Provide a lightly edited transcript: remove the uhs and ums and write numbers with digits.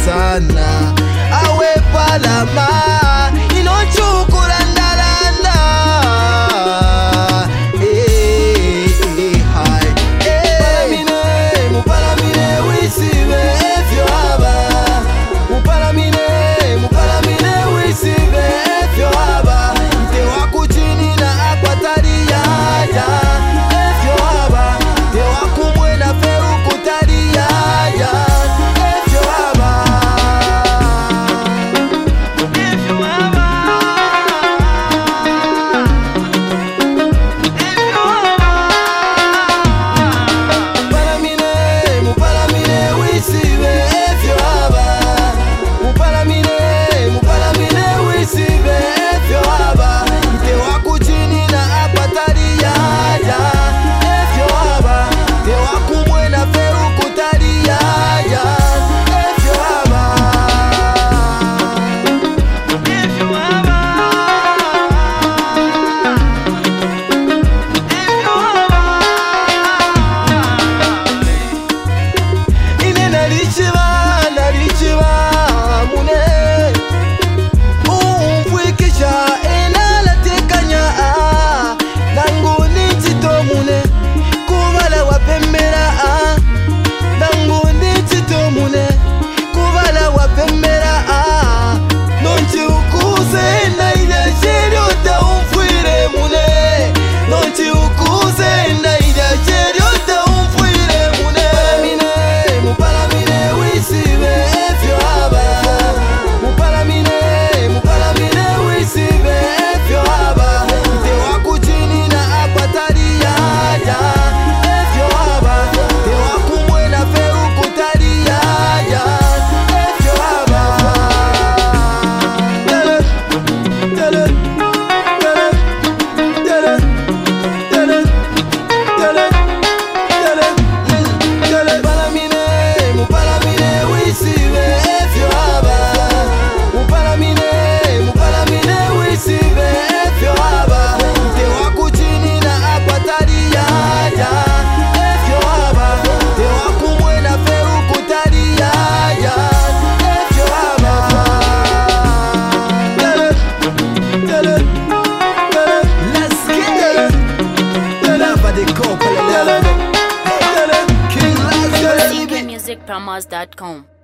sana awe palama inochukura ndalanda hai palamine mupalamine wisibe efyo aba mupalamine wisibe efyo aba te wakuchini na akwataria ya efyo aba te wakumwena feru kutaria ya efyo aba mupalamine wisibe efyo aba mupalamine wisibe efyo aba te wakuchini na akwataria ya efyo aba te wakumwena feru kutaria ya efyo aba ine nalichiba mune umvwikisha enalatekanya nangu nichito mune kubala wapemera nangu nichito mune kubala wapemera nonchi ukuze na ile sheriota umfwire mune nonchi ukuze na ile sheriota umfwire mune mupalamine wisibe efyo aba mupalamine wisibe efyo aba te wakuchini na akwataria ya efyo aba te wakumwena feru kutaria ya efyo aba mupalamine wisibe efyo aba mupalamine wisibe efyo aba te wakuchini na akwataria ya efyo aba te wakumwena feru kutaria ya efyo aba let's get it lava de copa lava King Lazarus musicpromos.com